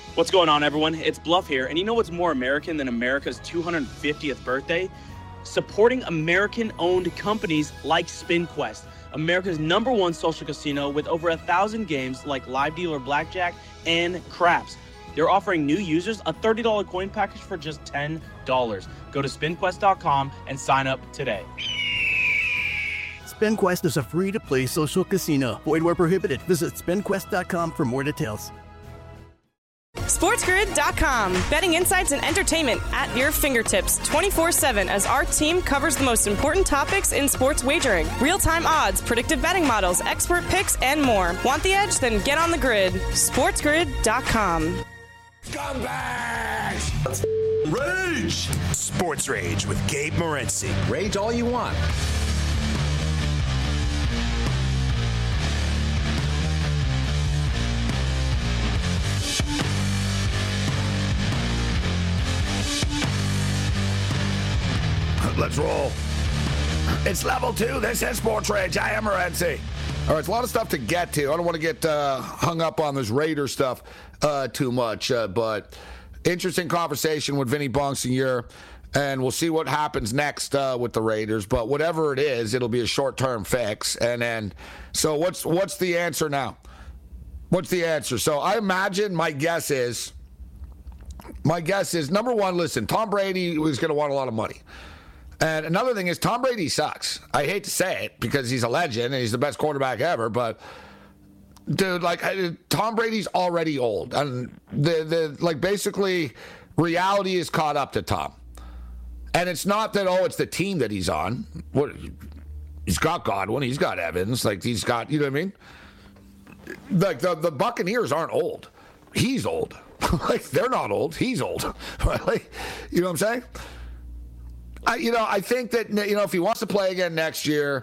What's going on, everyone? It's Bluff here, and you know what's more American than America's 250th birthday? Supporting American-owned companies like SpinQuest, America's #1 social casino with over 1,000 games like live dealer blackjack and craps. They're offering new users a $30 coin package for just $10. Go to spinquest.com and sign up today. SpinQuest is a free-to-play social casino. Void where prohibited. Visit spinquest.com for more details. SportsGrid.com. Betting insights and entertainment at your fingertips 24/7 as our team covers the most important topics in sports wagering. Real-time odds, predictive betting models, expert picks, and more. Want the edge? Then get on the grid. SportsGrid.com. Scumbags! Rage! Sports Rage with Gabe Morency. Rage all you want. Let's roll. It's level 2. This is Sports Rage. I am Morency. All right, it's a lot of stuff to get to. I don't want to get hung up on this Raider stuff too much, but interesting conversation with Vinny Bonsignore, and we'll see what happens next with the Raiders. But whatever it is, it'll be a short-term fix. And then, so what's the answer now? What's the answer? So I imagine my guess is, number one, listen, Tom Brady was going to want a lot of money. And another thing is Tom Brady sucks. I hate to say it because he's a legend and he's the best quarterback ever, but dude, like Tom Brady's already old, and basically reality is caught up to Tom. And it's not that it's the team that he's on. What he's got Godwin, he's got Evans, like he's got, you know what I mean? Like the Buccaneers aren't old. He's old. Like they're not old. He's old. Like, you know what I'm saying? I think that, if he wants to play again next year,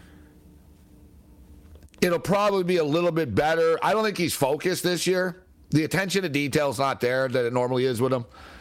it'll probably be a little bit better. I don't think he's focused this year. The attention to detail is not there that it normally is with him.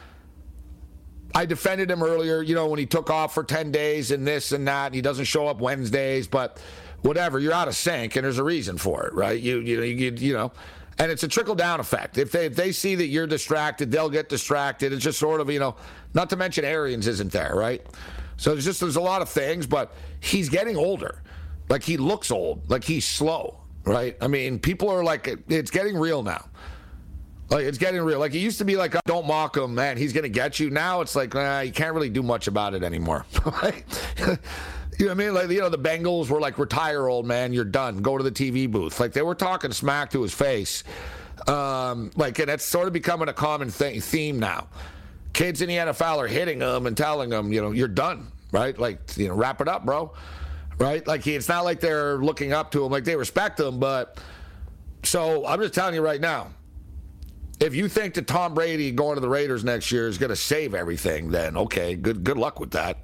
I defended him earlier, when he took off for 10 days and this and that, and he doesn't show up Wednesdays, but whatever, you're out of sync, and there's a reason for it, right? And it's a trickle-down effect. If they see that you're distracted, they'll get distracted. It's just sort of, not to mention Arians isn't there, right? So there's a lot of things, but he's getting older. Like, he looks old. Like, he's slow, right? I mean, people are like, it's getting real now. Like, it's getting real. Like, it used to be like, don't mock him, man. He's going to get you. Now it's like, you can't really do much about it anymore. You know what I mean? Like, the Bengals were like, retire, old man. You're done. Go to the TV booth. Like, they were talking smack to his face. And it's sort of becoming a common theme now. Kids in the NFL are hitting him and telling him, you're done, right? Like, wrap it up, bro. Right? Like, it's not like they're looking up to him. Like, they respect him. But so I'm just telling you right now, if you think that Tom Brady going to the Raiders next year is going to save everything, then okay, good luck with that.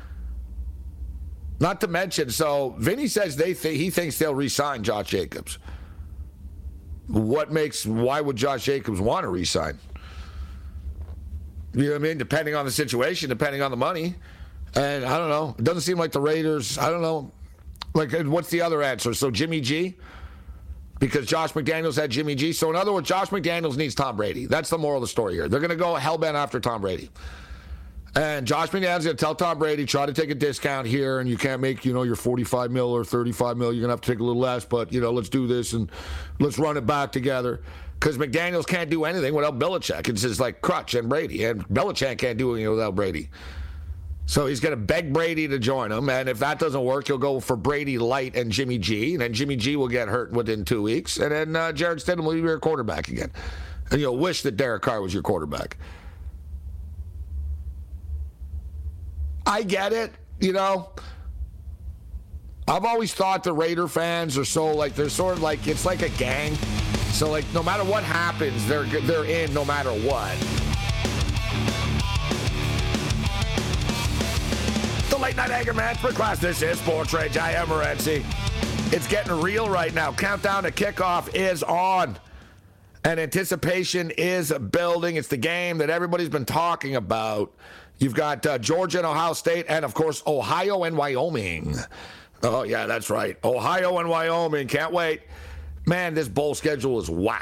Not to mention, so Vinny says he thinks they'll re-sign Josh Jacobs. Why would Josh Jacobs want to re-sign? You know what I mean? Depending on the situation, depending on the money. And I don't know. It doesn't seem like the Raiders, I don't know. Like, what's the other answer? So Jimmy G? Because Josh McDaniels had Jimmy G. So in other words, Josh McDaniels needs Tom Brady. That's the moral of the story here. They're going to go hell-bent after Tom Brady. And Josh McDaniels going to tell Tom Brady, try to take a discount here, and you can't make, your $45 million or $35 million. You're going to have to take a little less, but, let's do this and let's run it back together. Because McDaniels can't do anything without Belichick. It's just like Crutch and Brady. And Belichick can't do anything without Brady. So he's going to beg Brady to join him. And if that doesn't work, he'll go for Brady Light and Jimmy G. And then Jimmy G will get hurt within 2 weeks. And then Jared Stidham will be your quarterback again. And you'll wish that Derek Carr was your quarterback. I get it, I've always thought the Raider fans are they're sort of like, it's like a gang. So, like, no matter what happens, they're in no matter what. The Late Night Anger Management Class. This is Sports Rage. I am Morency. It's getting real right now. Countdown to kickoff is on. And anticipation is building. It's the game that everybody's been talking about. You've got Georgia and Ohio State, and, of course, Ohio and Wyoming. Oh, yeah, that's right. Ohio and Wyoming. Can't wait. Man, this bowl schedule is whacked.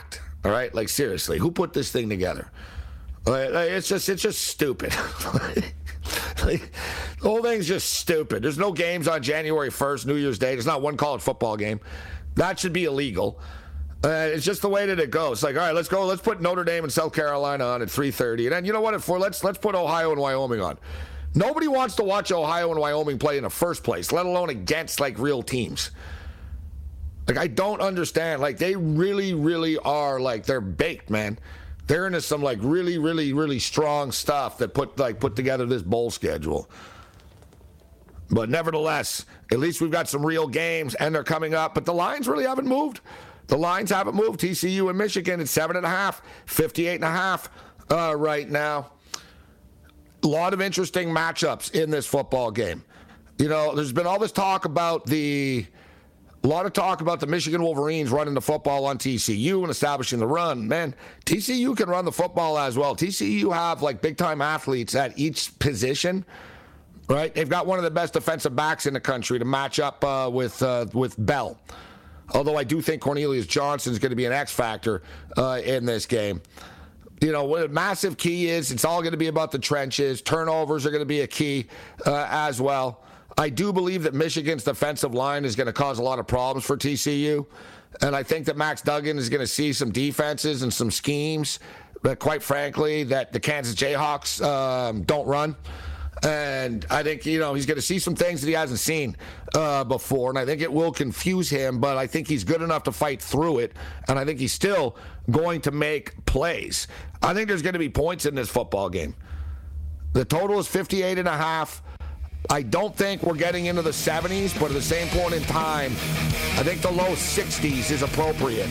All right? Like, seriously, who put this thing together? It's just stupid. Like, the whole thing's just stupid. There's no games on January 1st, New Year's Day. There's not one college football game. That should be illegal. It's just the way that it goes. Like, all right, let's go. Let's put Notre Dame and South Carolina on at 3:30. And then, you know what? Let's put Ohio and Wyoming on. Nobody wants to watch Ohio and Wyoming play in the first place, let alone against, like, real teams. Like, I don't understand. Like, they really, really are, like, they're baked, man. They're into some, like, really, really, really strong stuff that put together this bowl schedule. But nevertheless, at least we've got some real games, and they're coming up. But the lines really haven't moved. The lines haven't moved. TCU and Michigan at 7.5, 58.5 right now. A lot of interesting matchups in this football game. You know, there's been all this talk about a lot of talk about the Michigan Wolverines running the football on TCU and establishing the run. Man, TCU can run the football as well. TCU have, like, big-time athletes at each position, right? They've got one of the best defensive backs in the country to match up with Bell. Although I do think Cornelius Johnson is going to be an X factor in this game. You know, what a massive key is, it's all going to be about the trenches. Turnovers are going to be a key as well. I do believe that Michigan's defensive line is going to cause a lot of problems for TCU. And I think that Max Duggan is going to see some defenses and some schemes that, quite frankly, that the Kansas Jayhawks don't run. And I think, you know, he's going to see some things that he hasn't seen before. And I think it will confuse him, but I think he's good enough to fight through it. And I think he's still going to make plays. I think there's going to be points in this football game. The total is 58.5. I don't think we're getting into the 70s, but at the same point in time, I think the low 60s is appropriate.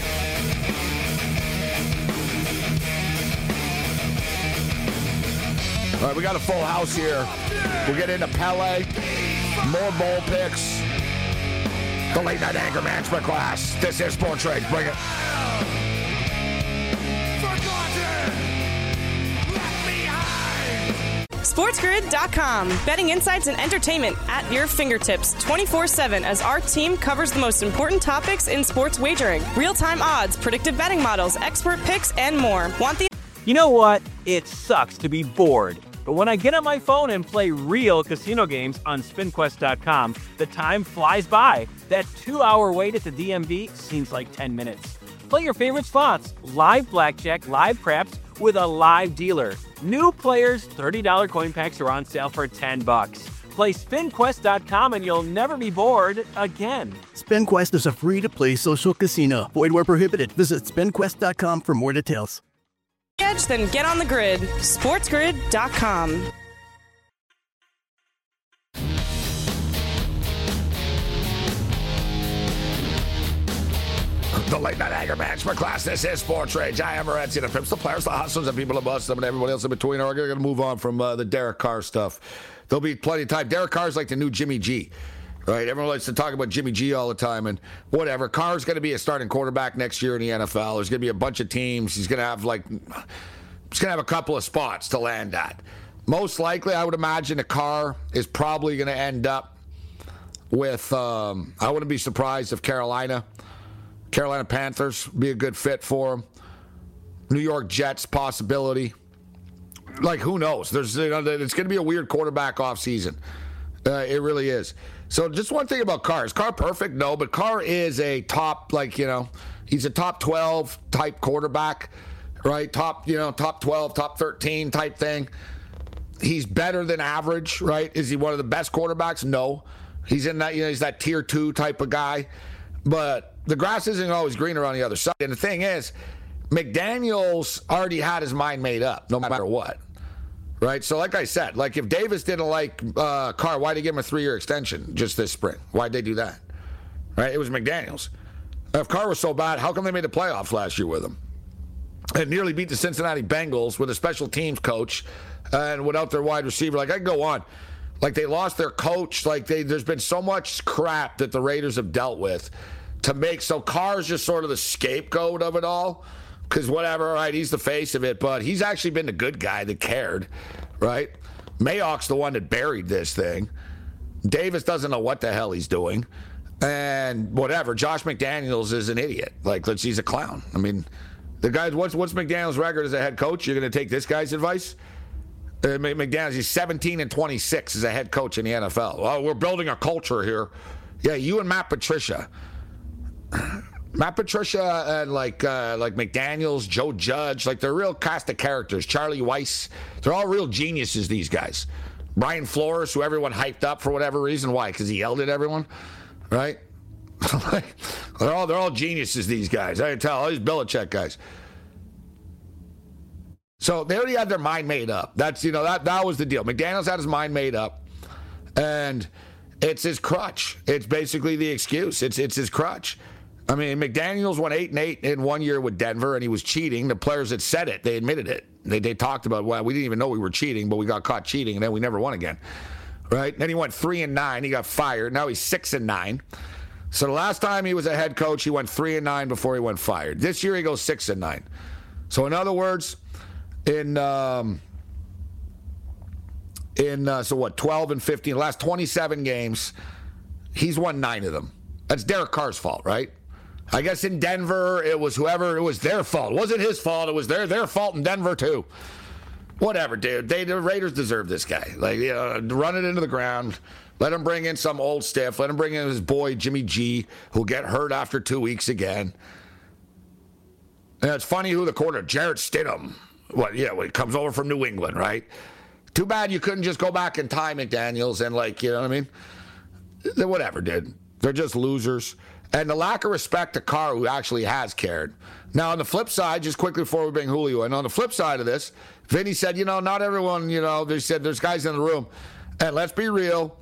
All right, we got a full house here. We'll get into Pele, more bowl picks, the late night anger management class. This is Sports Rage. Bring it. SportsGrid.com. Betting insights and entertainment at your fingertips 24/7 as our team covers the most important topics in sports wagering. Real-time odds, predictive betting models, expert picks, and more. You know what? It sucks to be bored. But when I get on my phone and play real casino games on SpinQuest.com, the time flies by. That 2-hour wait at the DMV seems like 10 minutes. Play your favorite slots, live blackjack, live craps, with a live dealer. New players, $30 coin packs are on sale for $10. Play SpinQuest.com and you'll never be bored again. SpinQuest is a free-to-play social casino. Void where prohibited. Visit SpinQuest.com for more details. Edge, then get on the grid. SportsGrid.com. The late night anger management class. This is Sports Rage. I am Morency, the pimps, the players, the hustlers, the people above them, and everybody else in between. We're going to move on from the Derek Carr stuff. There'll be plenty of time. Derek Carr's like the new Jimmy G, right? Everyone likes to talk about Jimmy G all the time, and whatever. Carr's going to be a starting quarterback next year in the NFL. There's going to be a bunch of teams. He's going to have a couple of spots to land at. Most likely, I would imagine that Carr is probably going to end up with. I wouldn't be surprised if Carolina Panthers be a good fit for him. New York Jets possibility. Like, who knows? It's going to be a weird quarterback offseason. It really is. So just one thing about Carr. Is Carr perfect? No, but Carr is a top, he's a top 12 type quarterback, right? Top 12, top 13 type thing. He's better than average, right? Is he one of the best quarterbacks? No. He's in that, he's that tier 2 type of guy. But the grass isn't always greener on the other side. And the thing is, McDaniels already had his mind made up, no matter what. Right? So like I said, like if Davis didn't like Carr, why'd they give him a 3-year extension just this spring? Why'd they do that? Right? It was McDaniels. If Carr was so bad, how come they made the playoffs last year with him? And nearly beat the Cincinnati Bengals with a special teams coach and without their wide receiver. Like, I can go on. Like, they lost their coach. Like, there's been so much crap that the Raiders have dealt with to make. So Carr's just sort of the scapegoat of it all. Because whatever, right, he's the face of it. But he's actually been the good guy that cared, right? Mayock's the one that buried this thing. Davis doesn't know what the hell he's doing. And whatever, Josh McDaniels is an idiot. Like, he's a clown. I mean, The guys, what's McDaniel's record as a head coach? You're going to take this guy's advice? McDaniels, he's 17-26 as a head coach in the NFL. Oh, we're building a culture here. Yeah, you and Matt Patricia. Matt Patricia and like McDaniels, Joe Judge, like they're real cast of characters. Charlie Weiss, they're all real geniuses, these guys. Brian Flores, who everyone hyped up for whatever reason. Why? Because he yelled at everyone, right? they're all geniuses, these guys. I can tell, all these Belichick guys. So they already had their mind made up. That's, that was the deal. McDaniels had his mind made up, and it's his crutch. It's basically the excuse. It's his crutch. I mean, McDaniels went 8-8 in 1 year with Denver, and he was cheating. The players had said it. They admitted it. They talked about, well, we didn't even know we were cheating, but we got caught cheating, and then we never won again. Right? Then he went 3-9. He got fired. Now he's 6-9. So the last time he was a head coach, he went 3-9 before he went fired. This year he goes 6-9. So in other words, in 12 and 15, the last 27 games, he's won 9 of them. That's Derek Carr's fault, right? I guess in Denver, it was their fault. It wasn't his fault. It was their fault in Denver, too. Whatever, dude. The Raiders deserve this guy. Run it into the ground. Let him bring in some old stiff. Let him bring in his boy, Jimmy G, who'll get hurt after 2 weeks again. And it's funny who the quarterback, Jarrett Stidham. When he comes over from New England, right? Too bad you couldn't just go back in time, McDaniels, and you know what I mean? Whatever, dude. They're just losers. And the lack of respect to Carr, who actually has cared. Now, on the flip side, just quickly before we bring Julio in, on the flip side of this, Vinny said, not everyone, they said there's guys in the room. And let's be real,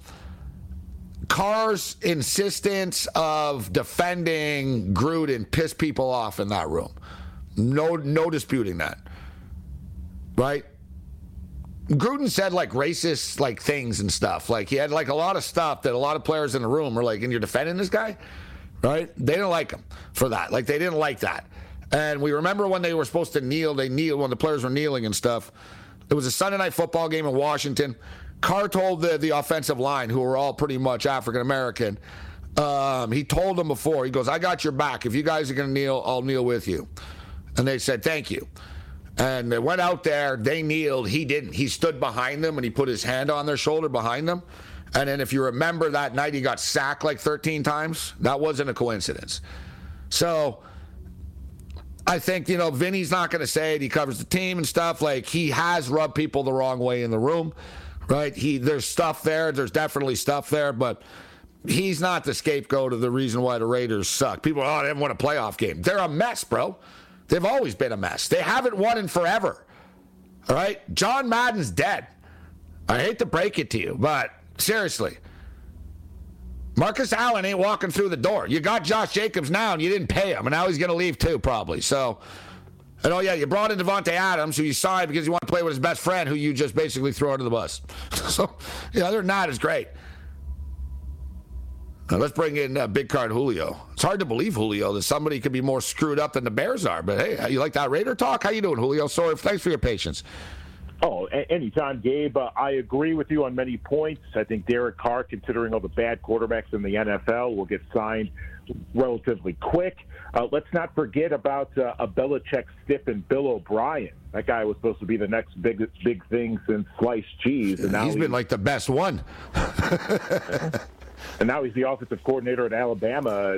Carr's insistence of defending Gruden pissed people off in that room. No disputing that. Right? Gruden said racist things and stuff. He had a lot of stuff that a lot of players in the room were and you're defending this guy? Right? They didn't like him for that. They didn't like that. And we remember when they were supposed to kneel, when the players were kneeling and stuff. It was a Sunday night football game in Washington. Carr told the offensive line, who were all pretty much African American, he told them before, he goes, I got your back. If you guys are going to kneel, I'll kneel with you. And they said, thank you. And they went out there, they kneeled, he didn't. He stood behind them and he put his hand on their shoulder behind them. And then if you remember that night, he got sacked 13 times. That wasn't a coincidence. So I think, Vinny's not going to say it. He covers the team and stuff. He has rubbed people the wrong way in the room, right? There's stuff there. There's definitely stuff there, but he's not the scapegoat of the reason why the Raiders suck. People they haven't won a playoff game. They're a mess, bro. They've always been a mess. They haven't won in forever. All right? John Madden's dead. I hate to break it to you, but seriously, Marcus Allen ain't walking through the door. You got Josh Jacobs now, and you didn't pay him, and now he's going to leave too, probably. So, and you brought in Devontae Adams, who you signed because you want to play with his best friend, who you just basically throw under the bus. So, other than that, it's great. Now let's bring in Big Card Julio. It's hard to believe, Julio, that somebody could be more screwed up than the Bears are. But, hey, you like that Raider talk? How you doing, Julio? Sorry, thanks for your patience. Oh, anytime, Gabe. I agree with you on many points. I think Derek Carr, considering all the bad quarterbacks in the NFL, will get signed relatively quick. Let's not forget about a Belichick stiff and Bill O'Brien. That guy was supposed to be the next big thing since sliced cheese. And now he's been the best one. And now he's the offensive coordinator at Alabama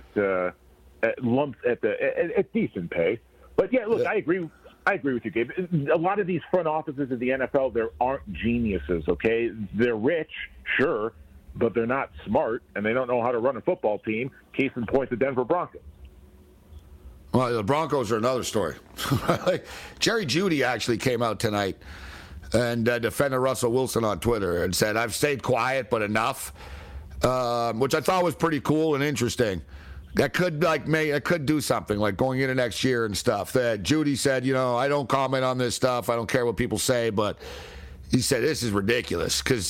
at decent pay. But yeah, look, I agree with you, Gabe. A lot of these front offices in the NFL, there aren't geniuses. Okay, they're rich, sure, but they're not smart, and they don't know how to run a football team. Case in point, the Denver Broncos. Well, the Broncos are another story. Jerry Jeudy actually came out tonight and defended Russell Wilson on Twitter and said, "I've stayed quiet, but enough." Which I thought was pretty cool and interesting. That could could do something going into next year and stuff. That Jeudy said, I don't comment on this stuff. I don't care what people say, but he said this is ridiculous because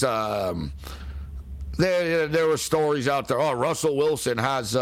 there were stories out there. Oh, Russell Wilson has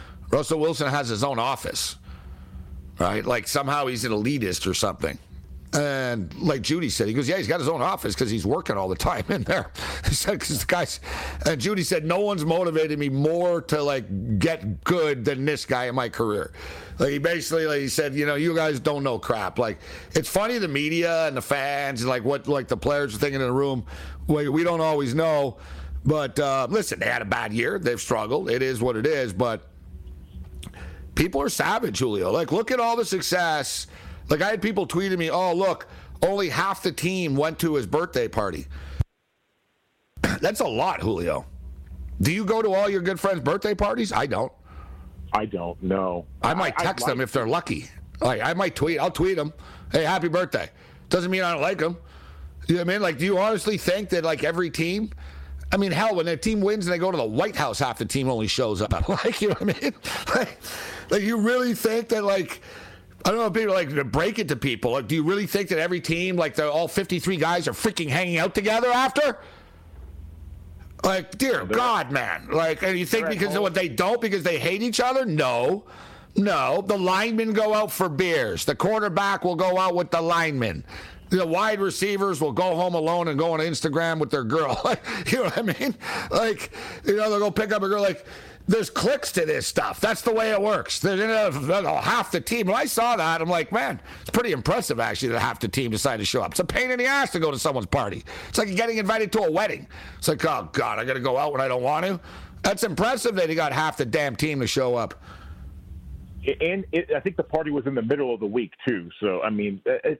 his own office, right? Somehow he's an elitist or something. And like Judy said, he goes, yeah, he's got his own office because he's working all the time in there. He said, because the guys, and Judy said, no one's motivated me more to like get good than this guy in my career. Like he basically, like he said, you know, you guys don't know crap. Like it's funny, the media and the fans, and like what like the players are thinking in the room. We don't always know. But listen, they had a bad year. They've struggled. It is what it is. But people are savage, Julio. Like look at all the success. Like, I had people tweeting me, oh, look, only half the team went to his birthday party. That's a lot, Julio. Do you go to all your good friends' birthday parties? I don't. I don't, no. I might text them if they're lucky. Like, I might tweet. I'll tweet them, hey, happy birthday. Doesn't mean I don't like them. You know what I mean? Like, do you honestly think that, like, every team... I mean, hell, when their team wins and they go to the White House, half the team only shows up. Like, you know what I mean? Like you really think that, like... I don't know if people like to break it to people. Like, do you really think that every team, like all 53 guys, are freaking hanging out together after? Like, dear God, man. Like, and you think because of what they don't, because they hate each other? No. The linemen go out for beers. The quarterback will go out with the linemen. The wide receivers will go home alone and go on Instagram with their girl. You know what I mean? Like, you know, they'll go pick up a girl. Like, there's clicks to this stuff. That's the way it works. There's half the team. When I saw that, I'm like, man, it's pretty impressive, actually, that half the team decided to show up. It's a pain in the ass to go to someone's party. It's like getting invited to a wedding. It's like, oh, God, I got to go out when I don't want to. That's impressive that he got half the damn team to show up. And I think the party was in the middle of the week, too. So, I mean,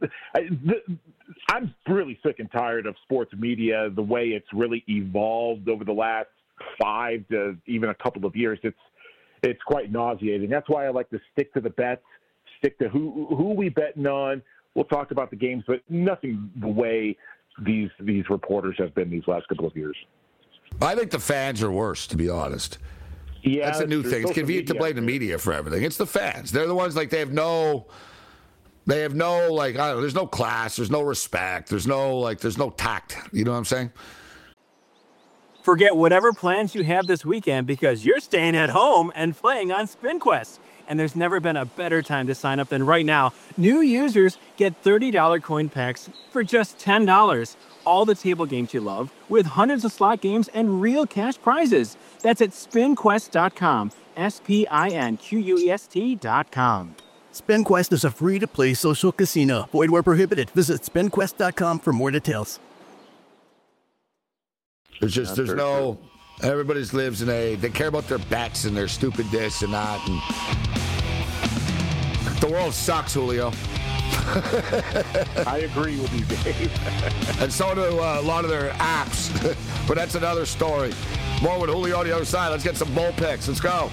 I'm really sick and tired of sports media, the way it's really evolved over the last 5 to even a couple of years. It's quite nauseating. That's why I like to stick to the bets, stick to who we betting on. We'll talk about the games, but nothing the way these reporters have been these last couple of years. I think the fans are worse, to be honest. Yeah, that's a new thing. It's convenient to blame the media for everything. It's the fans. They're the ones, like, they have no, like, I don't know, there's no class, there's no respect, there's no tact. You know what I'm saying? Forget whatever plans you have this weekend because you're staying at home and playing on SpinQuest. And there's never been a better time to sign up than right now. New users get $30 coin packs for just $10. All the table games you love with hundreds of slot games and real cash prizes. That's at SpinQuest.com. SpinQuest.com. SpinQuest is a free-to-play social casino. Void where prohibited. Visit SpinQuest.com for more details. There's no, everybody lives in they care about their bets and their stupid this and that. And the world sucks, Julio. I agree with you, Dave. And so do a lot of their apps. But that's another story. More with Julio on the other side. Let's get some bull picks. Let's go.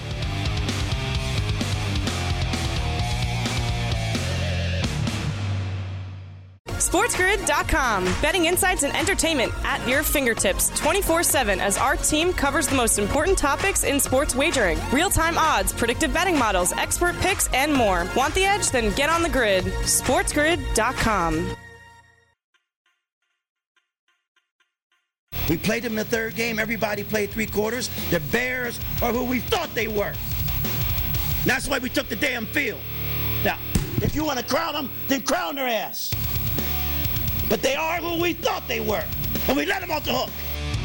SportsGrid.com. Betting insights and entertainment at your fingertips 24/7 as our team covers the most important topics in sports wagering. Real-time odds, predictive betting models, expert picks, and more. Want the edge? Then get on the grid. SportsGrid.com. We played them in the third game. Everybody played three quarters. The Bears are who we thought they were. That's why we took the damn field. Now, if you want to crown them, then crown their ass. But they are who we thought they were. And we let them off the hook.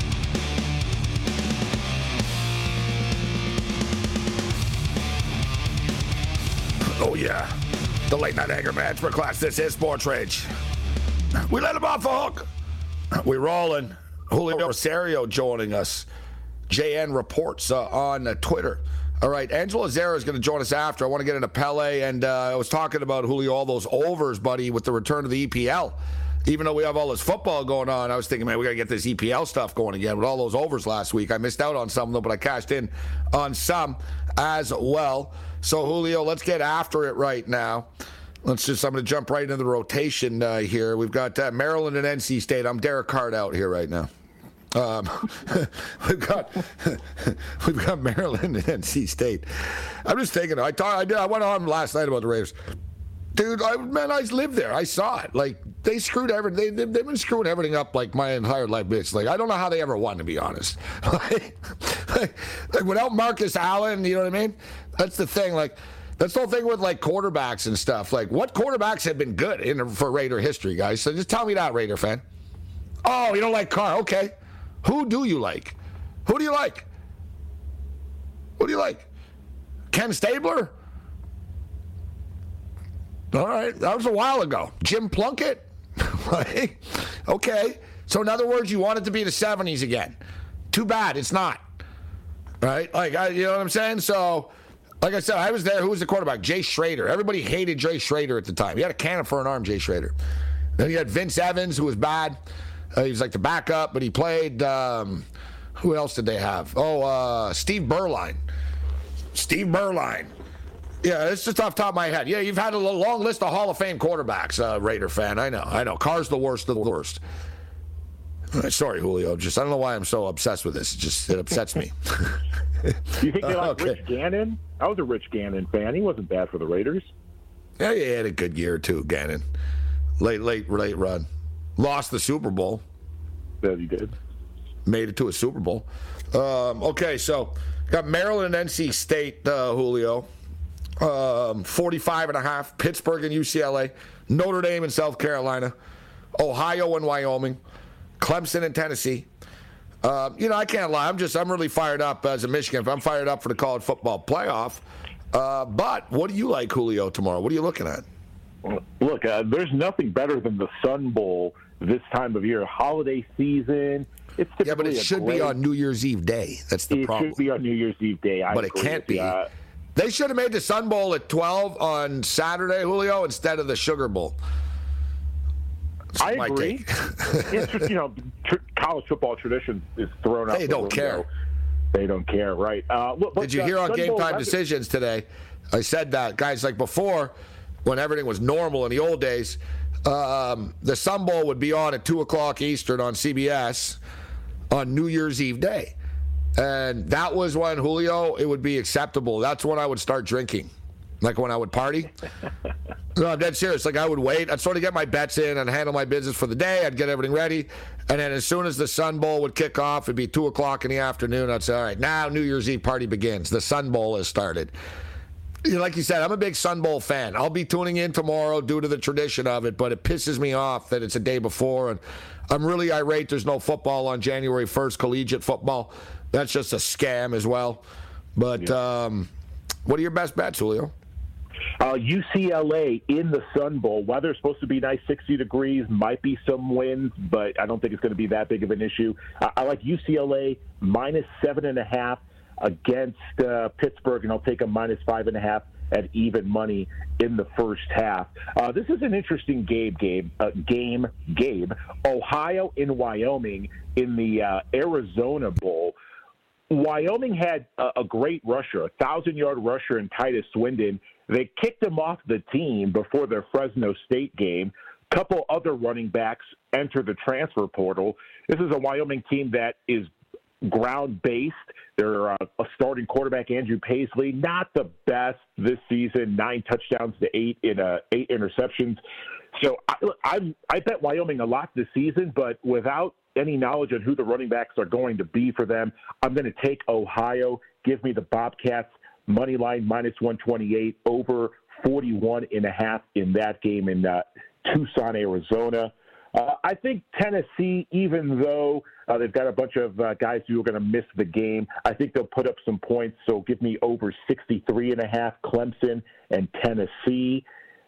Oh, yeah. The late night anger management class. This is Sports Rage. We let them off the hook. We're rolling. Julio Rosario joining us. JN Reports on Twitter. All right, Angela Zara is going to join us after. I want to get into Pele, and I was talking about, Julio, all those overs, buddy, with the return of the EPL. Even though we have all this football going on, I was thinking, man, we got to get this EPL stuff going again with all those overs last week. I missed out on some of them, but I cashed in on some as well. So, Julio, let's get after it right now. I'm going to jump right into the rotation here. We've got Maryland and NC State. I'm Derek Hart out here right now. We've got Maryland and NC State. I'm just thinking. I went on last night about the Raiders. Dude, I lived there. I saw it. Like, they screwed everything. They've been screwing everything up, like, my entire life. It's like, I don't know how they ever won, to be honest. like, without Marcus Allen, you know what I mean? That's the thing. Like, That's the whole thing with like quarterbacks and stuff. Like, what quarterbacks have been good for Raider history, guys? So just tell me that, Raider fan. Oh, you don't like Carr? Okay. Who do you like? Who do you like? Who do you like? Ken Stabler? All right, that was a while ago. Jim Plunkett? Like, okay. So in other words, you want it to be the 70s again. Too bad it's not. Right? Like, you know what I'm saying? So, like I said, I was there. Who was the quarterback? Jay Schrader. Everybody hated Jay Schrader at the time. He had a cannon for an arm, Jay Schrader. Then you had Vince Evans, who was bad. He was like the backup, but he played. Who else did they have? Steve Berline. Steve Berline. Yeah, it's just off the top of my head. Yeah, you've had a long list of Hall of Fame quarterbacks, Raider fan. I know. Carr's the worst of the worst. Sorry, Julio. I don't know why I'm so obsessed with this. It upsets me. You think they like Rich Gannon? I was a Rich Gannon fan. He wasn't bad for the Raiders. Yeah, he had a good year, too, Gannon. Late run. Lost the Super Bowl. Yeah, he did. Made it to a Super Bowl. Okay, so got Maryland and NC State, Julio. 45.5. Pittsburgh and UCLA. Notre Dame and South Carolina. Ohio and Wyoming. Clemson and Tennessee. I can't lie. I'm really fired up as a Michigan fan. I'm fired up for the college football playoff. But what do you like, Julio, tomorrow? What are you looking at? Look, there's nothing better than the Sun Bowl this time of year. Holiday season. It's typically but it should be on New Year's Eve day. That's the problem. It should be on New Year's Eve day. But it can't be. They should have made the Sun Bowl at 12 on Saturday, Julio, instead of the Sugar Bowl. I agree. It's just, college football tradition is thrown out. They don't care. They don't care, right? Did you hear on Game Time Decisions today? I said that, guys, like before, when everything was normal in the old days, the Sun Bowl would be on at 2 o'clock Eastern on CBS on New Year's Eve day. And that was when, Julio, it would be acceptable. That's when I would start drinking. Like when I would party. No, I'm dead serious. Like I would wait. I'd sort of get my bets in and handle my business for the day. I'd get everything ready. And then as soon as the Sun Bowl would kick off, it'd be 2 o'clock in the afternoon. I'd say, all right, now New Year's Eve party begins. The Sun Bowl has started. Like you said, I'm a big Sun Bowl fan. I'll be tuning in tomorrow due to the tradition of it, but it pisses me off that it's a day before. And I'm really irate there's no football on January 1st, collegiate football. That's just a scam as well. But what are your best bets, Julio? UCLA in the Sun Bowl. Weather's supposed to be nice, 60 degrees, might be some winds, but I don't think it's going to be that big of an issue. I like UCLA minus 7.5 against Pittsburgh, and I'll take a minus 5.5 at even money in the first half. This is an interesting game. Ohio and Wyoming in the Arizona Bowl. Wyoming had a great rusher, a 1,000-yard rusher in Titus Swindon. They kicked him off the team before their Fresno State game. Couple other running backs enter the transfer portal. This is a Wyoming team that is ground-based. They're a starting quarterback, Andrew Paisley, not the best this season, 9 touchdowns to 8 interceptions. So I bet Wyoming a lot this season, but without any knowledge on who the running backs are going to be for them, I'm going to take Ohio. Give me the Bobcats. Money line minus 128, over 41.5 in that game in Tucson, Arizona. I think Tennessee, even though they've got a bunch of guys who are going to miss the game, I think they'll put up some points. So give me over 63.5, Clemson and Tennessee.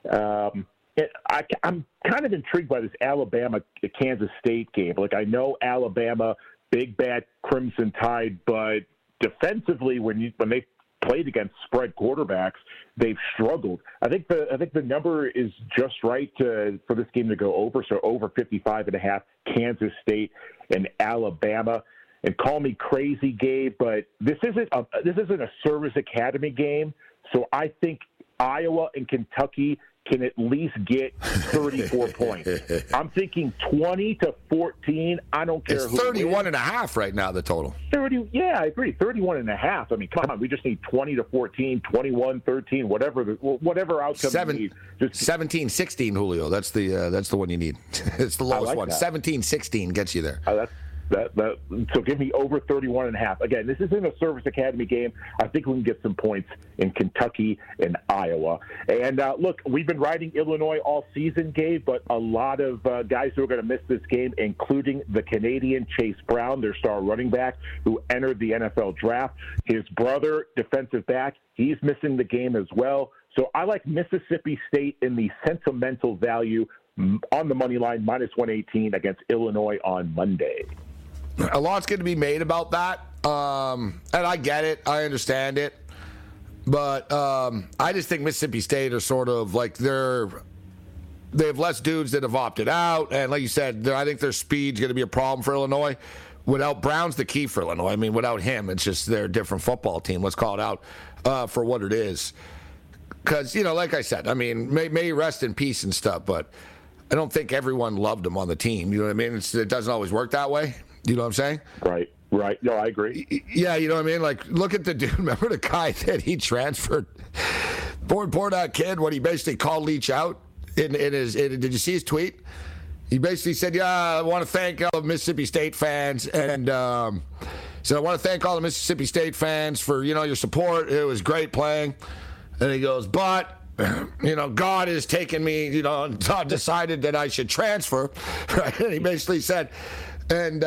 I'm kind of intrigued by this Alabama-Kansas State game. Like, I know Alabama, big bad Crimson Tide, but defensively, when they played against spread quarterbacks, they've struggled. I think the number is just right for this game to go over. So over 55.5, Kansas State and Alabama. And call me crazy, Gabe, but this isn't a Service Academy game. So I think Iowa and Kentucky can at least get 34 points. I'm thinking 20-14. I don't care. It's 31.5 right now, the total. 30. Yeah, I agree. 31.5. I mean, come on. We just need 20-14, 21-13, whatever outcome we need. Just 17-16, Julio. That's the one you need. It's the lowest one. 17-16 gets you there. So give me over 31.5. Again, this isn't a Service Academy game. I think we can get some points in Kentucky and Iowa. And look, we've been riding Illinois all season, Gabe, but a lot of guys who are going to miss this game, including the Canadian Chase Brown, their star running back, who entered the NFL draft. His brother, defensive back, he's missing the game as well. So I like Mississippi State in the sentimental value on the money line, minus 118 against Illinois on Monday. A lot's going to be made about that, and I get it. I understand it. But I just think Mississippi State are sort of like they have less dudes that have opted out. And like you said, I think their speed's going to be a problem for Illinois. Without Brown's the key for Illinois. I mean, without him, it's just they're a different football team. Let's call it out for what it is. Because, like I said, I mean, may rest in peace and stuff, but I don't think everyone loved him on the team. You know what I mean? It doesn't always work that way. You know what I'm saying? Right. No, I agree. Yeah, you know what I mean? Like, look at the dude. Remember the guy that he transferred? Poor that kid when he basically called Leach out in his. Did you see his tweet? He basically said, "Yeah, I want to thank all the Mississippi State fans," and said, "I want to thank all the Mississippi State fans for your support. It was great playing." And he goes, "But God has taken me. God decided that I should transfer." Right? And he basically said. And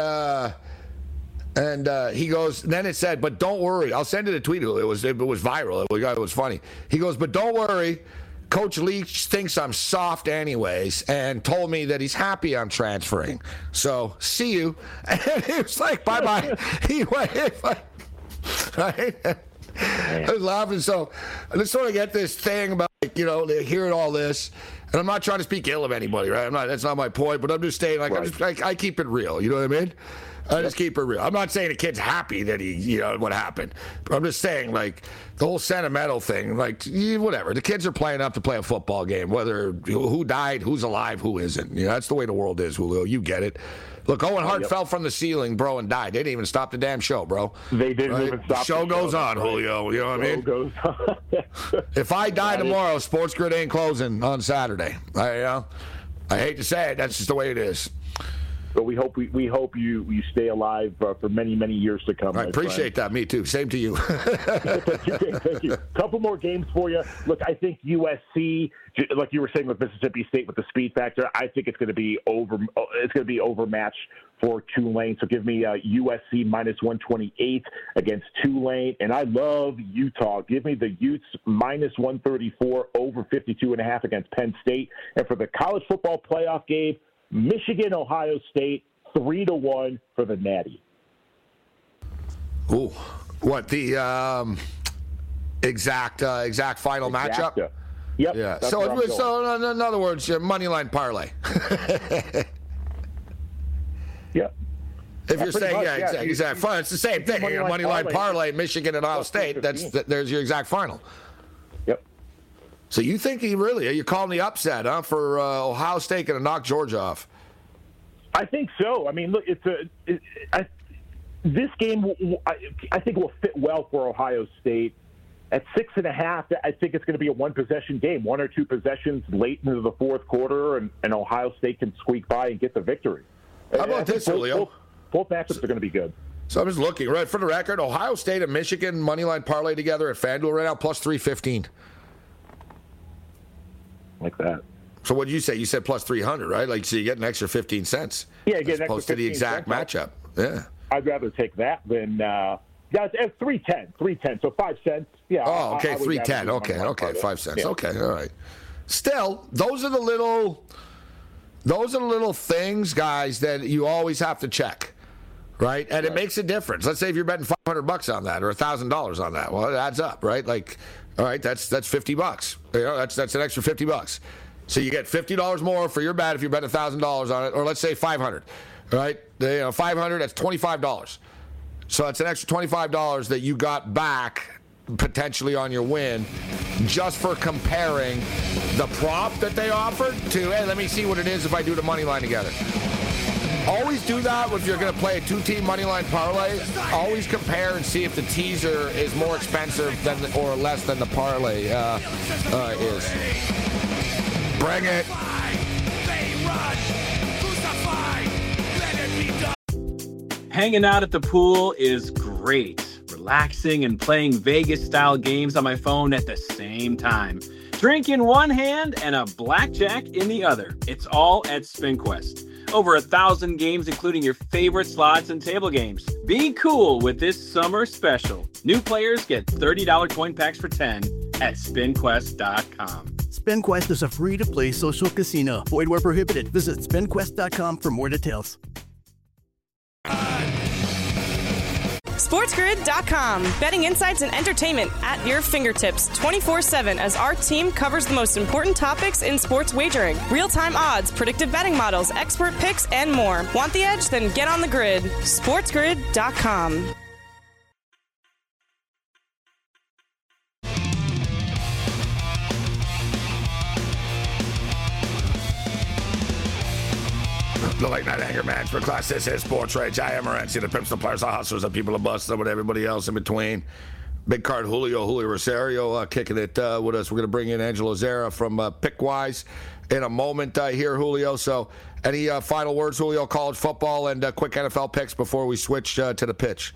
he goes, then it said, "But don't worry." I'll send you the tweet. It was viral. It was funny. He goes, "But don't worry. Coach Leach thinks I'm soft anyways and told me that he's happy I'm transferring. So, see you." And he was like, "Bye-bye." He went, right? I was laughing. So I just sort of get this thing about, hearing all this. And I'm not trying to speak ill of anybody, right? That's not my point, but I'm just saying, I keep it real. You know what I mean? I just keep it real. I'm not saying the kid's happy that what happened. But I'm just saying, the whole sentimental thing, whatever. The kids are playing up to play a football game, whether who died, who's alive, who isn't. That's the way the world is, Julio. You get it. Look, Owen Hart fell from the ceiling, bro, and died. They didn't even stop the damn show, bro. They didn't even stop the show. Show goes on, Julio. You know what I mean? Show goes on. If I die tomorrow, Sports Grid ain't closing on Saturday. I hate to say it. That's just the way it is. But we hope you stay alive for many, many years to come. I appreciate that. Me too. Same to you. Thank you. Couple more games for you. Look, I think USC, like you were saying with Mississippi State with the speed factor, I think it's going to be overmatched for Tulane. So give me USC minus 128 against Tulane. And I love Utah. Give me the Utes minus 134 over 52.5 against Penn State. And for the college football playoff game, Michigan, Ohio State, 3-1 for the Natty. Ooh, what the exact final matchup? Yep. Yeah. So in other words, money line parlay. Yeah. If you're saying exact final, it's the same thing. Money line parlay, Michigan and Ohio State. There's your exact final. Yep. So you think you're calling the upset, huh, for Ohio State going to knock Georgia off? I think so. I mean, look, this game I think will fit well for Ohio State. At 6.5, I think it's going to be a one-possession game, one or two possessions late into the fourth quarter, and Ohio State can squeak by and get the victory. How about this, Julio? Both matchups are going to be good. So I'm just looking, right, for the record, Ohio State and Michigan moneyline parlay together at FanDuel right now, plus 315. Like that. So what did you say? You said plus 300, right? So you get an extra 15 cents. Yeah, you get an extra 15 cents. Opposed to the exact matchup. Yeah. I'd rather take that than... it's 310. So 5 cents. Yeah. Oh, okay, 310. Okay, 5 cents. Yeah. Okay, all right. Still, those are the little things, guys, that you always have to check, right? And it makes a difference. Let's say if you're betting $500 on that or $1,000 on that, well, it adds up, right? All right, that's $50. That's an extra $50. So you get $50 more for your bet if you bet $1,000 on it, or let's say $500, right? $500, that's $25. So it's an extra $25 that you got back potentially on your win just for comparing the prop that they offered to, hey, let me see what it is if I do the money line together. Always do that if you're going to play a two-team money line parlay. Always compare and see if the teaser is more expensive or less than the parlay is. Bring it. Hanging out at the pool is great. Relaxing and playing Vegas-style games on my phone at the same time. Drink in one hand and a blackjack in the other. It's all at SpinQuest. Over 1,000 games, including your favorite slots and table games. Be cool with this summer special. New players get $30 coin packs for 10 at SpinQuest.com. SpinQuest is a free-to-play social casino. Void where prohibited. Visit SpinQuest.com for more details. SportsGrid.com. Betting insights and entertainment at your fingertips 24/7 as our team covers the most important topics in sports wagering. Real-time odds, predictive betting models, expert picks, and more. Want the edge? Then get on the grid. SportsGrid.com. The Late Night Anger Management Class. This is Sports Rage. I am Morency, the pimps, the players, the hustlers, the people, the busters, with everybody else in between. Big card Julio Rosario kicking it with us. We're going to bring in Angelo Zara from Pickwise in a moment here, Julio. So any final words, Julio, college football and quick NFL picks before we switch to the pitch?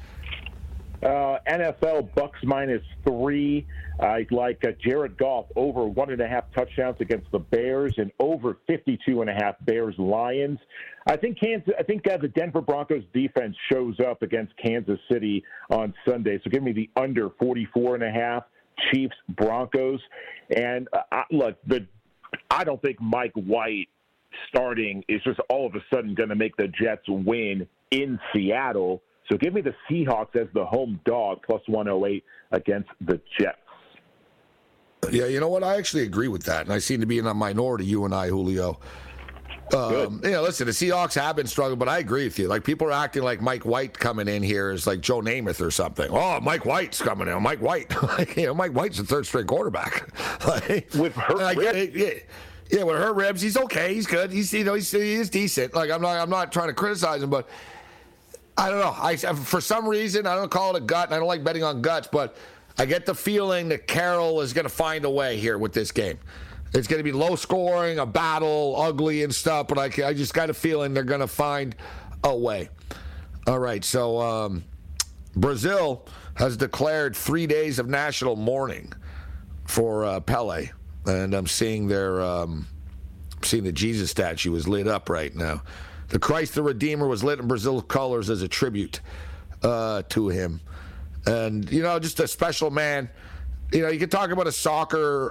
NFL Bucks -3. I like Jared Goff over 1.5 touchdowns against the Bears and over 52.5 Bears-Lions. I think the Denver Broncos defense shows up against Kansas City on Sunday. So give me the under 44.5 Chiefs-Broncos. And look, I don't think Mike White starting is just all of a sudden going to make the Jets win in Seattle. So give me the Seahawks as the home dog, +108 against the Jets. Yeah, you know what? I actually agree with that, and I seem to be in a minority, you and I, Julio. Listen, the Seahawks have been struggling, but I agree with you. Like, people are acting like Mike White coming in here is like Joe Namath or something. Oh, Mike White's coming in. Mike White. Mike White's the third-string quarterback. With hurt ribs? Yeah, with hurt ribs, he's okay. He's good. He is decent. Like, I'm not trying to criticize him, but I don't know. For some reason, I don't call it a gut, and I don't like betting on guts, but I get the feeling that Carroll is going to find a way here with this game. It's going to be low scoring, a battle, ugly and stuff, but I just got a feeling they're going to find a way. All right, so Brazil has declared 3 days of national mourning for Pele, and I'm seeing the Jesus statue is lit up right now. The Christ the Redeemer was lit in Brazil's colors as a tribute to him. And, just a special man. You can talk about his soccer,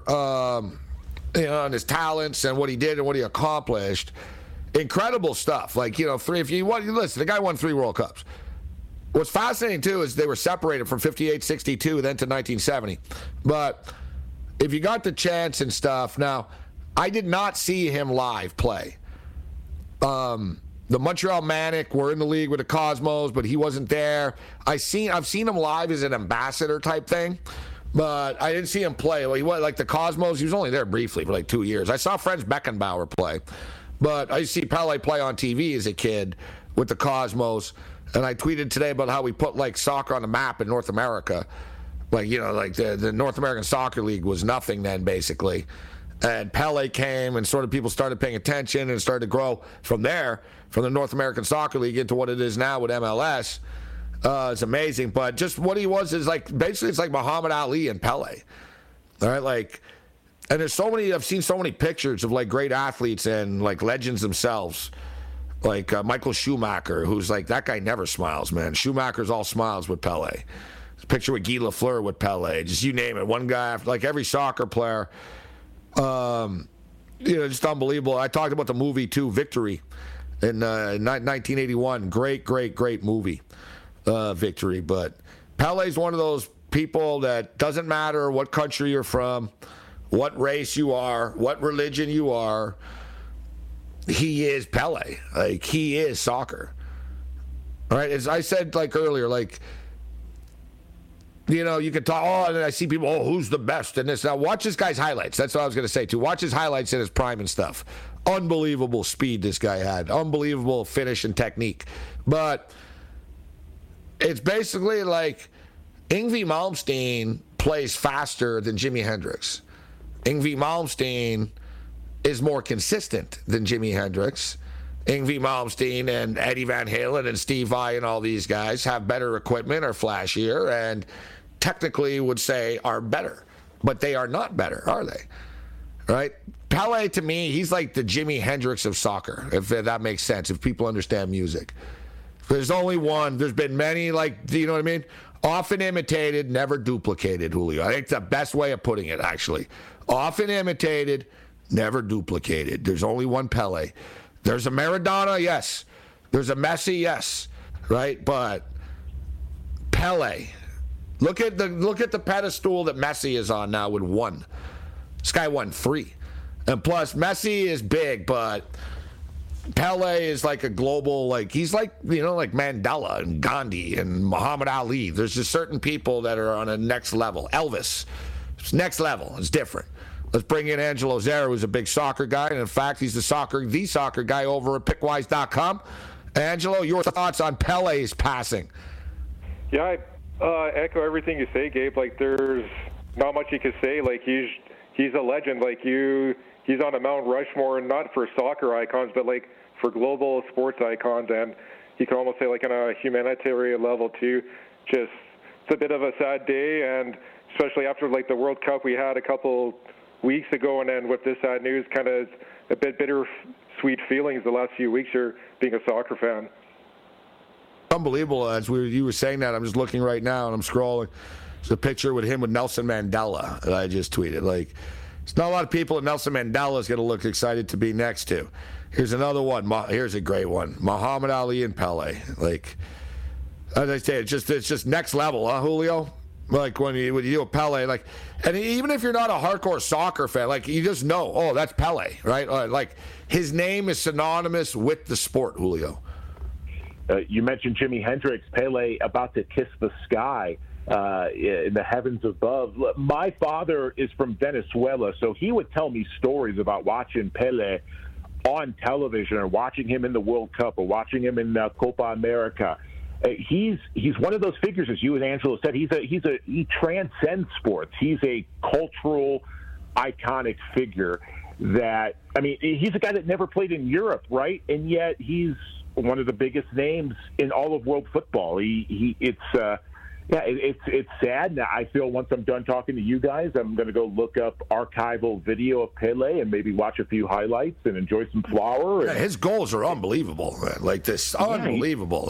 and his talents and what he did and what he accomplished. Incredible stuff. Like, listen, the guy won 3 World Cups. What's fascinating, too, is they were separated from 58-62 then to 1970. But if you got the chance and stuff, now, I did not see him live play. The Montreal Manic were in the league with the Cosmos, but he wasn't there. I've seen him live as an ambassador type thing, but I didn't see him play. He was like the Cosmos. He was only there briefly for like 2 years. I saw Franz Beckenbauer play, but I used to see Pele play on TV as a kid with the Cosmos. And I tweeted today about how we put like soccer on the map in North America. Like, the North American Soccer League was nothing then, basically. And Pele came and sort of people started paying attention and started to grow from there, from the North American Soccer League into what it is now with MLS. It's amazing. But just what he was is like, basically it's like Muhammad Ali and Pele. All right, and there's so many, I've seen so many pictures of like great athletes and like legends themselves. Like Michael Schumacher, who's like, that guy never smiles, man. Schumacher's all smiles with Pele. Picture with Guy Lafleur with Pele. Just you name it. One guy, like every soccer player. Just unbelievable. I talked about the movie too, Victory, in 1981. Great movie, Victory. But Pele's one of those people that doesn't matter what country you're from, what race you are, what religion you are. He is Pele. Like, he is soccer. All right, as I said earlier, you can talk, and I see people, who's the best in this? Now, watch this guy's highlights. That's what I was going to say, too. Watch his highlights in his prime and stuff. Unbelievable speed this guy had. Unbelievable finish and technique. But it's basically like Yngwie Malmsteen plays faster than Jimi Hendrix. Yngwie Malmsteen is more consistent than Jimi Hendrix. Yngwie Malmsteen and Eddie Van Halen and Steve Vai and all these guys have better equipment, are flashier, and technically would say are better. But they are not better, are they? Right? Pele, to me, he's like the Jimi Hendrix of soccer, if that makes sense, if people understand music. There's only one. There's been many, like, do you know what I mean? Often imitated, never duplicated, Julio. I think it's the best way of putting it, actually. Often imitated, never duplicated. There's only one Pele. There's a Maradona, yes. There's a Messi, yes. Right? But Pele. Look at the pedestal that Messi is on now with 1. This guy won 3. And plus, Messi is big, but Pele is like a global, like, he's like, you know, like Mandela and Gandhi and Muhammad Ali. There's just certain people that are on a next level. Elvis. It's next level. It's different. Let's bring in Angelo Zara, who's a big soccer guy. And in fact, he's the soccer guy over at Pickwise.com. Angelo, your thoughts on Pele's passing? Yeah, I echo everything you say, Gabe. Like, there's not much you can say. Like, he's a legend. Like, he's on a Mount Rushmore, not for soccer icons, but like for global sports icons. And you can almost say like on a humanitarian level too. Just, it's a bit of a sad day, and especially after like the World Cup we had a couple weeks ago, and then with this sad news, kind of a bit bittersweet feelings the last few weeks here being a soccer fan. Unbelievable. As you were saying that, I'm just looking right now and I'm scrolling. There's a picture with him with Nelson Mandela that I just tweeted. Like, there's not a lot of people that Nelson Mandela is going to look excited to be next to. Here's another one. Here's a great one. Muhammad Ali and Pele. Like, as I say, it's just next level, huh, Julio? Like when you do a Pele, like, and even if you're not a hardcore soccer fan, like, you just know, oh, that's Pele, right? Like, his name is synonymous with the sport, Julio. You mentioned Jimi Hendrix, Pele about to kiss the sky in the heavens above. My father is from Venezuela, so he would tell me stories about watching Pele on television or watching him in the World Cup or watching him in Copa America. He's one of those figures, as you and Angelo said. He transcends sports. He's a cultural, iconic figure. That, I mean, he's a guy that never played in Europe, right? And yet he's one of the biggest names in all of world football. It's sad. Now, I feel once I'm done talking to you guys, I'm going to go look up archival video of Pele and maybe watch a few highlights and enjoy some flour. Yeah, his goals are unbelievable, man. Like, this, unbelievable.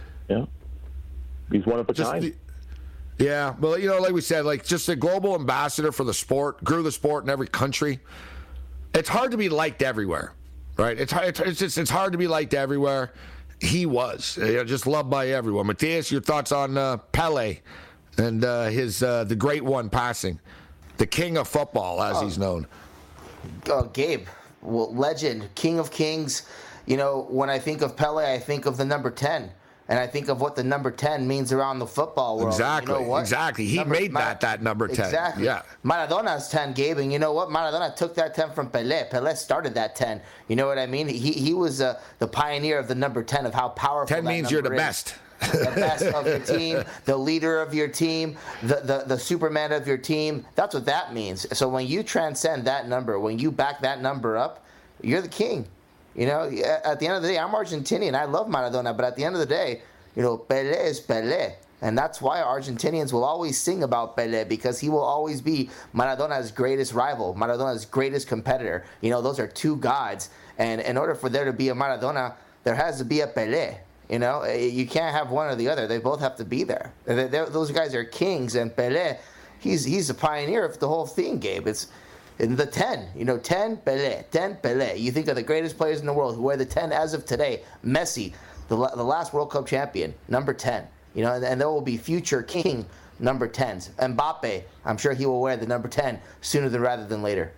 He's one of a kind. Yeah, but, you know, like we said, like, just a global ambassador for the sport, grew the sport in every country. It's hard to be liked everywhere, right? It's hard to be liked everywhere. He was, just loved by everyone. Matthias, your thoughts on Pele and his the great one passing, the king of football, as he's known. Gabe, well, legend, king of kings. You know, when I think of Pele, I think of the number 10. And I think of what the number 10 means around the football world. Exactly, you know what? Exactly. He made that number 10. Exactly. Yeah. Maradona's 10, Gabe, and you know what? Maradona took that 10 from Pelé. Pelé started that 10. You know what I mean? He was the pioneer of the number 10, of how powerful 10 that means number you're the is. best. The best of your team, the leader of your team, the Superman of your team. That's what that means. So when you transcend that number, when you back that number up, you're the king. You know, at the end of the day, I'm Argentinian. I love Maradona, but at the end of the day, you know, Pelé is Pelé. And that's why Argentinians will always sing about Pelé, because he will always be Maradona's greatest rival, Maradona's greatest competitor. You know, those are two gods. And in order for there to be a Maradona, there has to be a Pelé. You know, you can't have one or the other. They both have to be there. Those guys are kings, and Pelé, he's a pioneer of the whole thing, Gabe. It's in the 10, you know, 10 Pelé. You think of the greatest players in the world who wear the 10 as of today. Messi, the last World Cup champion, number 10. You know, and there will be future king number 10s. Mbappe, I'm sure he will wear the number 10 sooner rather than later.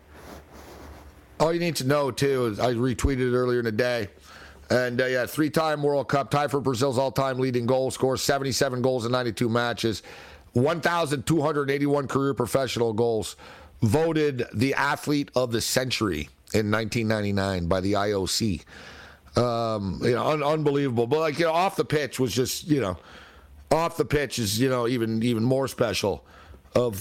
All you need to know, too, is I retweeted it earlier in the day. And, yeah, 3-time World Cup, tie for Brazil's all-time leading goal scorer, 77 goals in 92 matches, 1,281 career professional goals, voted the athlete of the century in 1999 by the IOC. You know, unbelievable. But, like, you know, off the pitch was just, you know, off the pitch is, you know, even more special of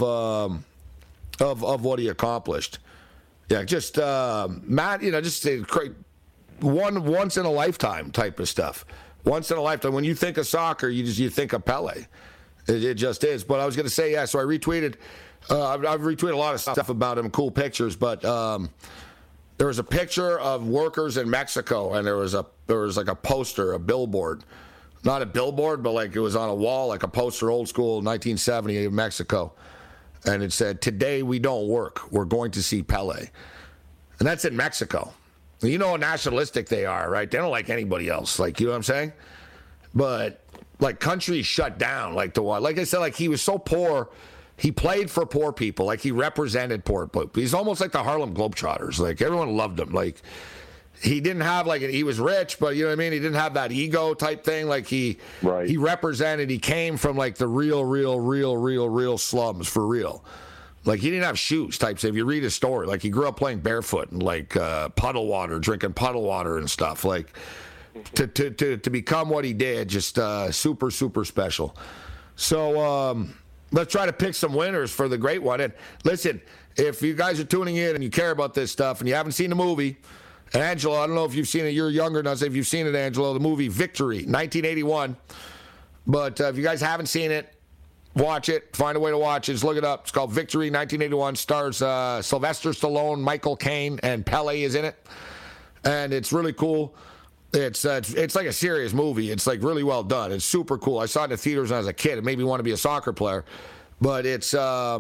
what he accomplished. Yeah, just Matt, you know, just a great once in a lifetime type of stuff. Once in a lifetime. When you think of soccer, you think of Pele. It just is. But I was going to say, so I retweeted. I've retweeted a lot of stuff about him, cool pictures. But there was a picture of workers in Mexico, and there was like a poster, a billboard. Not a billboard, but like it was on a wall, like a poster, old school, 1970 in Mexico. And it said, "Today we don't work. We're going to see Pele." And that's in Mexico. You know how nationalistic they are, right? They don't like anybody else. Like, you know what I'm saying? But, like, countries shut down. Like I said, like, he was so poor. He played for poor people. Like, he represented poor people. He's almost like the Harlem Globetrotters. Like, everyone loved him. Like, he didn't have, like, he was rich, but, you know what I mean? He didn't have that ego type thing. Like, he represented, he came from, like, the real slums for real. Like, he didn't have shoes type stuff. If you read his story, like, he grew up playing barefoot and, like, puddle water, drinking puddle water and stuff. Like, to become what he did, just super, super special. So, let's try to pick some winners for the great one. And listen, if you guys are tuning in and you care about this stuff and you haven't seen the movie, Angelo, I don't know if you've seen it. You're younger than us. If you've seen it, Angelo, the movie Victory, 1981. But if you guys haven't seen it, watch it. Find a way to watch it. Just look it up. It's called Victory, 1981. Stars Sylvester Stallone, Michael Caine, and Pele is in it. And it's really cool. It's like a serious movie. It's like really well done. It's super cool. I saw it in the theaters when I was a kid. It made me want to be a soccer player. But it's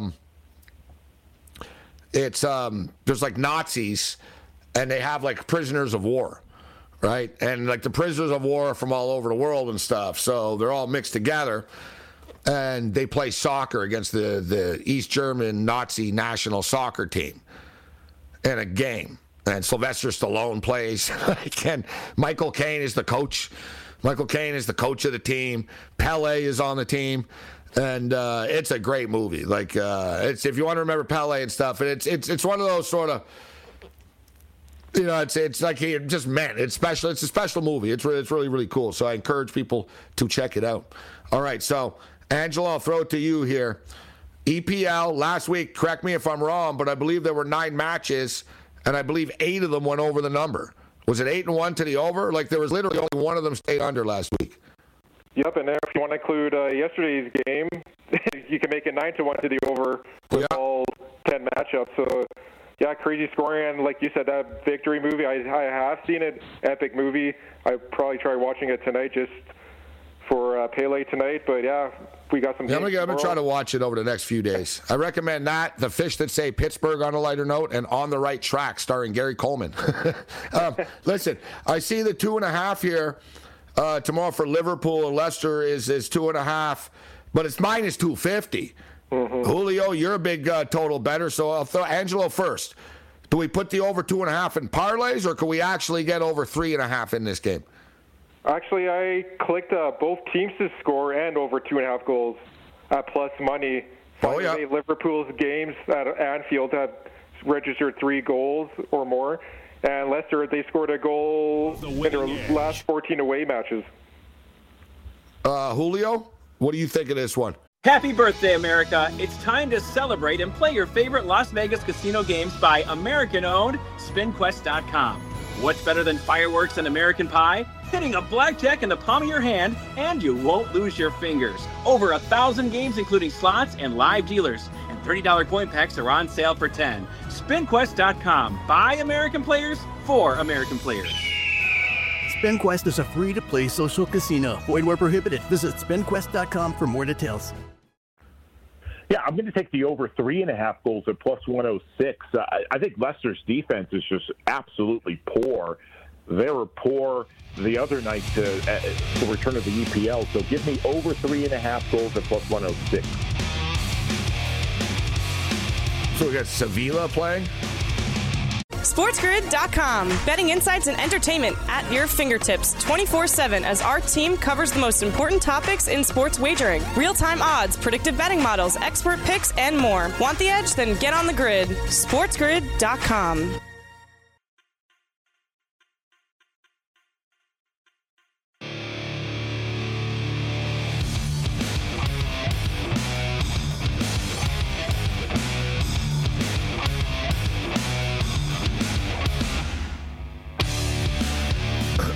there's like Nazis, and they have like prisoners of war, right? And like the prisoners of war are from all over the world and stuff. So they're all mixed together. And they play soccer against the East German Nazi national soccer team in a game. And Sylvester Stallone plays. And Michael Caine is the coach. Michael Caine is the coach of the team. Pele is on the team. And it's a great movie. Like, it's if you want to remember Pele and stuff, and it's one of those sort of, you know, it's like he just meant it's special. It's a special movie. It's really, really cool. So I encourage people to check it out. All right, so Angelo, I'll throw it to you here. EPL last week, correct me if I'm wrong, but I believe there were 9 matches, and I believe 8 of them went over the number. Was it 8-1 to the over? Like, there was literally only one of them stayed under last week. Yep, and if you want to include yesterday's game, you can make it 9-1 to the over with all 10 matchups. So, yeah, crazy scoring. And like you said, that Victory movie, I have seen it. Epic movie. I'd probably try watching it tonight just for Pele tonight. But, yeah, we got some. Yeah, I'm going to try to watch it over the next few days. I recommend that, The Fish That Say Pittsburgh on a lighter note, and On the Right Track starring Gary Coleman. Listen, I see the 2.5 here. Tomorrow for Liverpool and Leicester is 2.5, but it's minus 250. Mm-hmm. Julio, you're a big total bettor, so I'll throw Angelo first. Do we put the over 2.5 in parlays, or can we actually get over 3.5 in this game? Actually, I clicked both teams to score and over 2.5 goals at plus money. Finally, Liverpool's games at Anfield have registered 3 goals or more. And Leicester, they scored a goal in their last 14 away matches. Julio, what do you think of this one? Happy birthday, America. It's time to celebrate and play your favorite Las Vegas casino games by American-owned SpinQuest.com. What's better than fireworks and American pie? Hitting a blackjack in the palm of your hand, and you won't lose your fingers. Over 1,000 games, including slots and live dealers. And $30 coin packs are on sale for $10. SpinQuest.com. By American players, for American players. SpinQuest is a free-to-play social casino. Void where prohibited. Visit SpinQuest.com for more details. Yeah, I'm going to take the over 3.5 goals at plus 106. I think Leicester's defense is just absolutely poor. They were poor the other night to return to the EPL. So give me over 3.5 goals at plus 106. So we got Sevilla playing? SportsGrid.com. Betting insights and entertainment at your fingertips 24/7 as our team covers the most important topics in sports wagering. Real-time odds, predictive betting models, expert picks, and more. Want the edge? Then get on the grid. SportsGrid.com.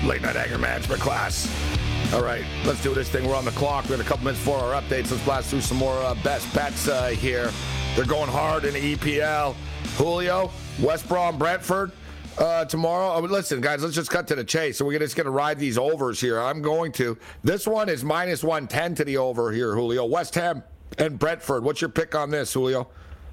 late night anger management class. All right, let's do this thing. We're on the clock. We have a couple minutes for our updates. Let's blast through some more best bets here. They're going hard in the EPL. Julio, West Brom, Brentford tomorrow. Listen, guys, let's just cut to the chase. So we're just going to ride these overs here. I'm going to. This one is minus 110 to the over here, Julio. West Ham and Brentford. What's your pick on this, Julio?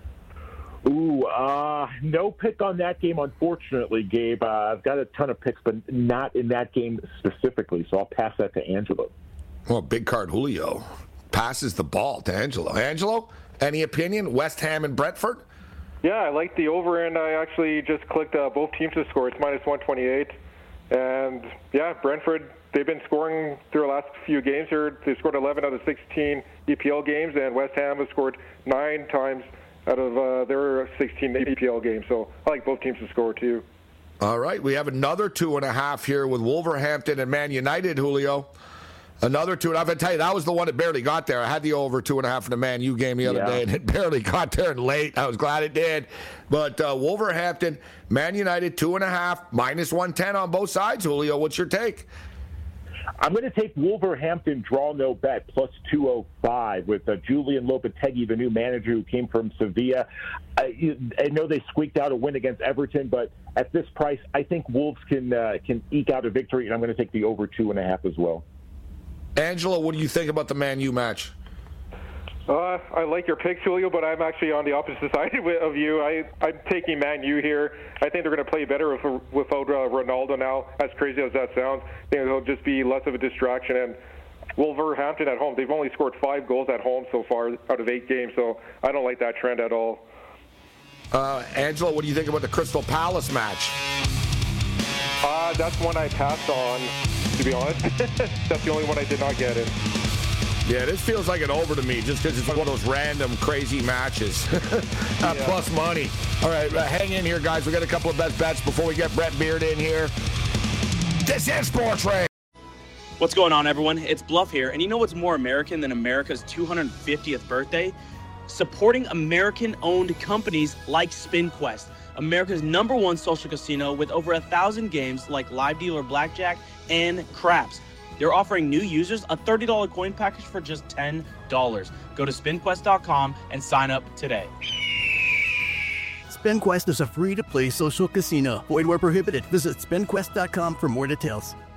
Ooh, no pick on that game, unfortunately, Gabe. I've got a ton of picks, but not in that game specifically, so I'll pass that to Angelo. Well, big card Julio passes the ball to Angelo. Angelo, any opinion? West Ham and Brentford? Yeah, I like the over, and I actually just clicked both teams to score. It's minus 128. And, yeah, Brentford, they've been scoring through the last few games here. They've scored 11 out of 16 EPL games, and West Ham has scored 9 times out of their 16 EPL games. So I like both teams to score, too. All right, we have another 2.5 here with Wolverhampton and Man United, Julio. Another 2, and I'm going to tell you, that was the one that barely got there. I had the over 2.5 in the Man U game the other day, and it barely got there and late. I was glad it did. But Wolverhampton, Man United, 2.5, minus 110 on both sides. Julio, what's your take? I'm going to take Wolverhampton draw no bet plus 205 with Julian Lopetegui, the new manager who came from Sevilla. I know they squeaked out a win against Everton, but at this price, I think Wolves can eke out a victory, and I'm going to take the over 2.5 as well. Angelo, what do you think about the Man U match? I like your pick, Julio, but I'm actually on the opposite side of you. I'm taking Man U here. I think they're going to play better without Ronaldo now, as crazy as that sounds. I think it'll just be less of a distraction. And Wolverhampton at home, they've only scored 5 goals at home so far out of 8 games, so I don't like that trend at all. Angelo, what do you think about the Crystal Palace match? That's one I passed on, to be honest. That's the only one I did not get in. Yeah, this feels like an over to me, just because it's one of those random, crazy matches. Plus money. All right, hang in here, guys. We got a couple of best bets before we get Brett Beard in here. This is Sports Radio. What's going on, everyone? It's Bluff here, and you know what's more American than America's 250th birthday? Supporting American-owned companies like SpinQuest, America's #1 social casino with over 1,000 games like live dealer blackjack and craps. They're offering new users a $30 coin package for just $10. Go to SpinQuest.com and sign up today. SpinQuest is a free-to-play social casino. Void where prohibited. Visit SpinQuest.com for more details.